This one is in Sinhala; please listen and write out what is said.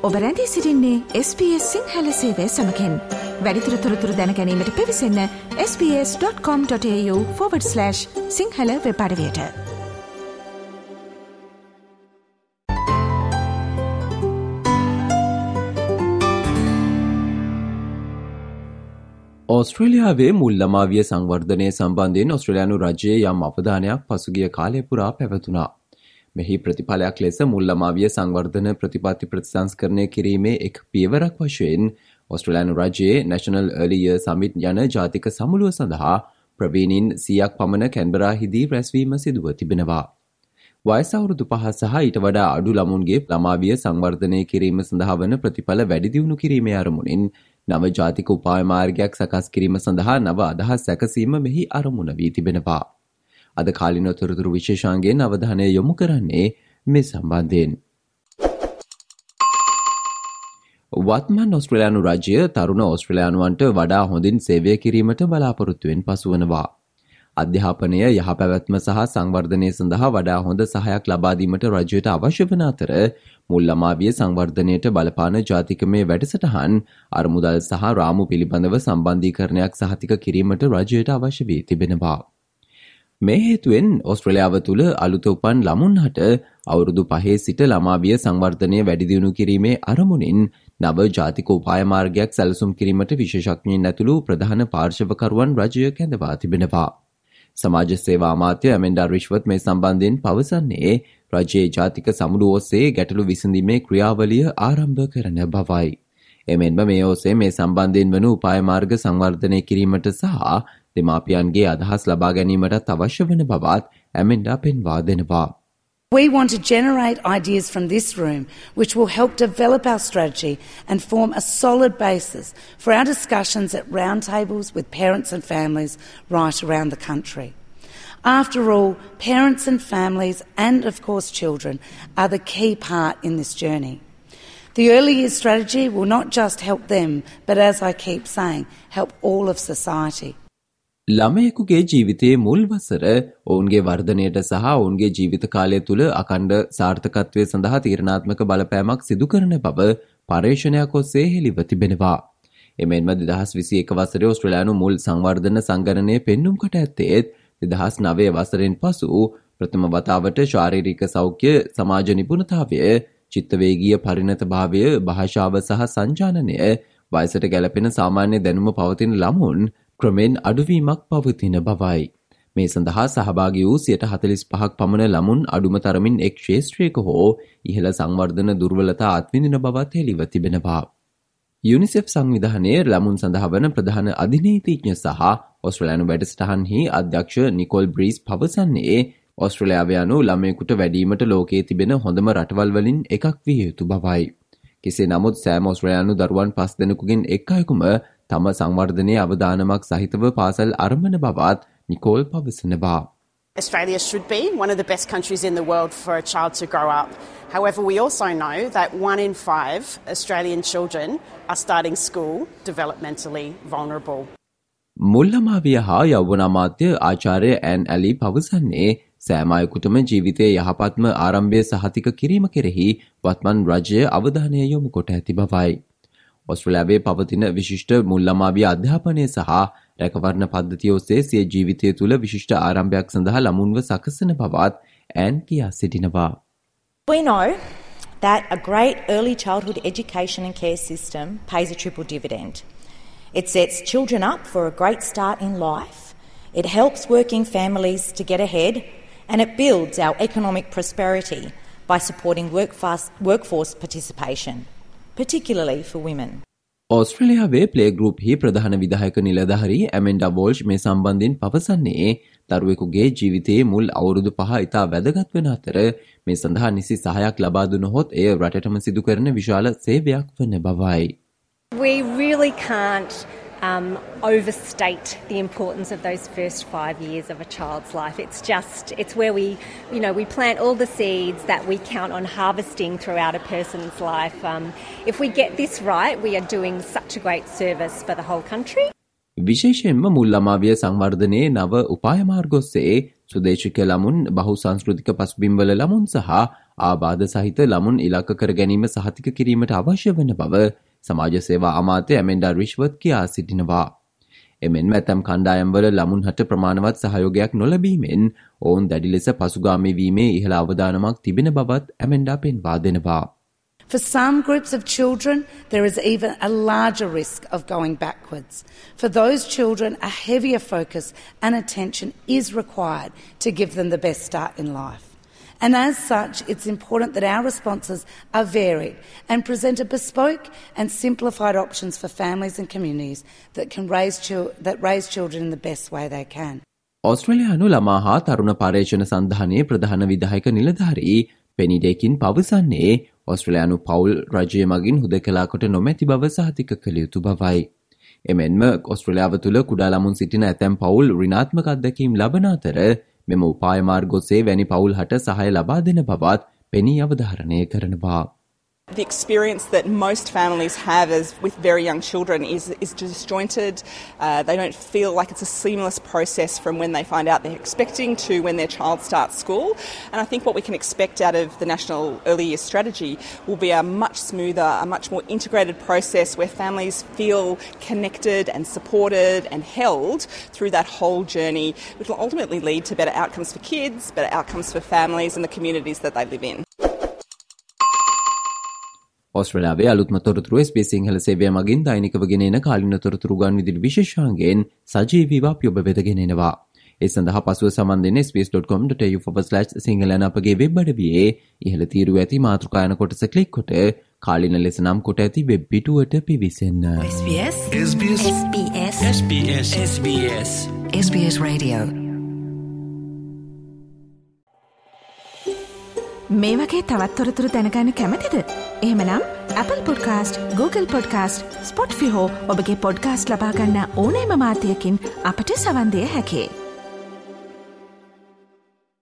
ඔබ රැඳී සිටින්නේ SBS සිංහල සේවය සමගින්. වැඩිදුර තොරතුරු දැන ගැනීමට පිවිසන්න sbs.com.au/සිංහල වෙබ් අඩවියට. ඕස්ට්‍රේලියාවේ මුල් ළමාවිය සංවර්ධනය සම්බන්ධයෙන් ඕස්ට්‍රේලියානු රජයේ යම් අවධානයක් පසුගිය කාලය පුරා පැවතුණා. මෙහි ප්‍රතිඵලයක් ලෙස මුල් ළමාවිය සංවර්ධන ප්‍රතිපත්ති ප්‍රතිසංස්කරණය කිරීමේ එක් පියවරක් වශයෙන් ඕස්ට්‍රේලියානු රජයේ National Early Year Summit යන ජාතික සමුළුව සඳහා ප්‍රවීණින් 100ක් පමණ කැන්බරාහිදී රැස්වීම සිදුව තිබෙනවා. වයස අවුරුදු 5 සහ ඊට වඩා අඩු ළමුන්ගේ ළමාවිය සංවර්ධනය කිරීම සඳහා වන ප්‍රතිඵල වැඩි දියුණු කිරීමේ අරමුණින් නව ජාතික උපාය මාර්ගයක් සකස් කිරීම සඳහා නව අදහස් සැකසීම මෙහි අරමුණ වී තිබෙනවා. අද කාලින තොරතුරු විශේෂාංගයෙන් අවධානය යොමු කරන්නේ මේ සම්බන්ධයෙන්. වත්මන් ඕස්ට්‍රේලියානු රජය තරුණ ඕස්ට්‍රේලියානුවන්ට වඩා හොඳින් සේවය කිරීමට බලාපොරොත්තුවෙන් පසුවනවා. අධ්‍යාපනය යහපැවැත්ම සහ සංවර්ධනය සඳහා වඩා හොඳ සහයක් ලබා දීමට රජයට අවශ්‍ය වන අතර මුල් ළමාවිය සංවර්ධනයට බලපාන ජාතිකමය වැඩසටහන් අරමුදල් සහ රාමු පිළිබඳව සම්බන්ධීකරණයක් සහතික කිරීමට රජයට අවශ්‍ය වී තිබෙනවා. මේ හේතුවෙන් ඕස්ට්‍රේලියාව තුළ අලුත උපන් ළමුන්හට අවුරුදු 5 සිට ළමාවිය සංවර්ධනය වැඩි දියුණු කිරීමේ අරමුණින් නව ජාතික උපාය මාර්ගයක් සැලසුම් කිරීමට විශේෂඥයින් ඇතුළු ප්‍රධාන පාර්ශවකරුවන් රජය කැඳවා තිබෙනවා. සමාජ සේවා අමාත්‍ය ඇමෙන්ඩා රිශ්වර්ත් මේ සම්බන්ධයෙන් පවසන්නේ රජයේ ජාතික සමුළුව ඔස්සේ ගැටලු විසඳීමේ ක්‍රියාවලිය ආරම්භ කරන බවයි. එමෙන්ම මේ ඔස්සේ මේ සම්බන්ධයෙන් වන උපාය මාර්ග සංවර්ධනය කිරීමට සහ දෙමාපියන්ගේ අදහස් ලබා ගැනීමටත් අවශ්‍ය වන බවත් ඇමෙන්ඩා පෙන්වා දෙනවා. We want to generate ideas from this room which will help develop our strategy and form a solid basis for our discussions at roundtables with parents and families right around the country. After all, parents and families and of course children are the key part in this journey. The early years strategy will not just help them, but as I keep saying, help all of society. ළමයෙකුගේ ජීවිතයේ මුල් වසර ඔවුන්ගේ වර්ධනයට සහ ඔවුන්ගේ ජීවිත කාලය තුළ අඛණ්ඩ සාර්ථකත්වය සඳහා තීරණාත්මක බලපෑමක් සිදු කරන බව පර්යේෂණයක් ඔස්සේ හෙළිව තිබෙනවා. එමෙන්ම 2021 වසරේ ඕස්ට්‍රේලියානු මුල් සංවර්ධන සංගණනය පෙන්නුම් කොට ඇත්තේ 2009 වසරෙන් පසු ප්‍රථම වතාවට ශාරීරික සෞඛ්‍ය, සමාජ නිපුණතාවය, චිත්තවේගීය පරිණතභාවය, භාෂාව සහ සංජානනය, වයසට ගැලපෙන සාමාන්‍ය දැනුම පවතින ළමුන් ක්‍රමෙන් අඩුවීමක් පවතින බවයි. මේ සඳහා සහභාගී වූ 45ක් පමණ ළමුන් අඩුම තරමින් එක් ක්ෂේත්‍රයක හෝ ඉහළ සංවර්ධන දුර්වලතා අත්විඳින බවත් හෙළිව තිබෙනවා. UNICEF සංවිධානයේ ළමුන් සඳහා වන ප්‍රධාන අධිනීතිඥ සහ ඕස්ට්‍රේලියානු වැඩසටහනෙහි අධ්‍යක්ෂ නිකෝල් බ්‍රීස් පවසන්නේ ඕස්ට්‍රේලියාව යනු ළමයෙකුට වැඩීමට ලෝකයේ තිබෙන හොඳම රටවල් වලින් එකක් විය යුතු බවයි. කෙසේ නමුත් සෑම ඕස්ට්‍රේලියානු දරුවන් 5 දෙනෙකුගෙන් එක් අයෙකුම තම සංවර්ධනයේ අවදානමක් සහිතව පාසල් ආරම්භන බවත් නිකෝල් පවසනවා. Australia should be one of the best countries in the world for a child to grow up. However, we also know that 1 in 5 Australian children are starting school developmentally vulnerable. මුල් ළමාවිය හා යෞවන අමාත්‍ය ආචාර්ය ඇන් ඇලි පවසන්නේ සෑම අයෙකුටම ජීවිතයේ යහපත්ම ආරම්භය සහතික කිරීම කෙරෙහි වත්මන් රජය අවධානය යොමු කොට ඇති බවයි. ඔස්ට්‍රේලියාවේ පවතින විශිෂ්ට මුල් ළමාවිය අධ්‍යාපනය සහ රැකවරණ පද්ධතිය ඔස්සේ සිය ජීවිතය තුළ විශිෂ්ට ආරම්භයක් සඳහා ළමුන්ව සකසන බවත් ඇන් කියා සිටිනවා. We know that a great early childhood education and care system pays a triple dividend. It sets children up for a great start in life, it helps working families to get ahead, and it builds our economic prosperity by supporting workforce participation, particularly for women. ඕස්ට්‍රේලියාවේ ප්ලේ ගෲප්හි ප්‍රධාන විධායක නිලධාරී ඇමෙන්ඩා වෝල්ෂ් මේ සම්බන්ධයෙන් පවසන්නේ දරුවෙකුගේ ජීවිතයේ මුල් අවුරුදු 5 ඉතා වැදගත් වන අතර මේ සඳහා නිසි සහායක් ලබා දුනහොත් එය රටටම සිදු කරන විශාල සේවයක් වන බවයි. We really can't overstate the importance of those first 5 years of a child's life. It's where we plant all the seeds that we count on harvesting throughout a person's life. If we get this right, we are doing such a great service for the whole country. විශේෂයෙන්ම මුල් ළමාවිය සංවර්ධනයේ නව උපාය මාර්ග ඔස්සේ සුදේශික ළමුන්, බහු සංස්කෘතික පසුබිම්වල ළමුන් සහ ආබාධ සහිත ළමුන් ඉලක්ක කර ගැනීම සහතික කිරීමට අවශ්‍ය වන බව සමාජ සේවා අමාත්‍ය ඇමෙන්ඩා රිශ්වර්ත් කියා සිටිනවා. එමෙන්ම ඇතැම් කණ්ඩායම්වල ළමුන්හට ප්‍රමාණවත් සහයෝගයක් නොලැබීමෙන් ඔවුන් දැඩි ලෙස පසුගාමී වීමේ ඉහළ අවදානමක් තිබෙන බවත් ඇමෙන්ඩා පෙන්වා දෙනවා. For some groups of children, there is even a larger risk of going backwards. For those children, a heavier focus and attention is required to give them the best start in life. And as such, it's important that our responses are varied and present a bespoke and simplified options for families and communities that can raise children in the best way they can. ඔස්ට්‍රේලියානු ළමා හා තරුණ පර්යේෂණ සන්ධානයේ ප්‍රධාන විධායක නිලධාරී පෙනි ඩේකින් පවසන්නේ ඔස්ට්‍රේලියානු පවුල් රජය මගින් හුදකලා කොට නොමැති බව සහතික කළ යුතු බවයි. එමෙන්ම ඔස්ට්‍රේලියාව තුළ කුඩා ළමුන් සිටින ඇතැම් පවුල් ඍණාත්මක අත්දැකීම් ලබන අතර මෙම උපාය මාර්ග ඔස්සේ වැනි පවුල් හට සහාය ලබා දෙන බවත් පෙනී අවධාරණය කරනවා. The experience that most families have as with very young children is disjointed. They don't feel like it's a seamless process from when they find out they're expecting to when their child starts school. And I think what we can expect out of the National Early Years Strategy will be a much smoother, a much more integrated process where families feel connected and supported and held through that whole journey, which will ultimately lead to better outcomes for kids, better outcomes for families and the communities that they live in. ඔස්ට්‍රේලියාවේ අලුත්ම තොරතුරු SBS සිංහල සේවය මගින් දෛනිකව ගෙනෙන කාලින තොරතුරු ගන්විදිලි විශේෂාංගයෙන් සජීවීව අපි ඔබ වෙත ගෙනෙනවා. ඒ සඳහා පසුව සමන් දෙන්න sbs.com.au/සිංහල යන අපගේ වෙබ් අඩවියේ ඉහළ තීරුව ඇති මාතෘකා යන කොටස ක්ලික් කොට කාලින ලෙස නම් කොට ඇති වෙබ් පිටුවට පිවිසෙන්න. SBS Radio මේ වගේ තවත් තොරතුරු දැනගන්න කැමතිද? එහෙමනම් Apple Podcast, Google Podcast, Spotify හෝ ඔබගේ පොඩ්කාස්ට් ලබා ගන්න ඕනෑම මාධ්‍යයකින් අපට සවන් දිය හැකියි.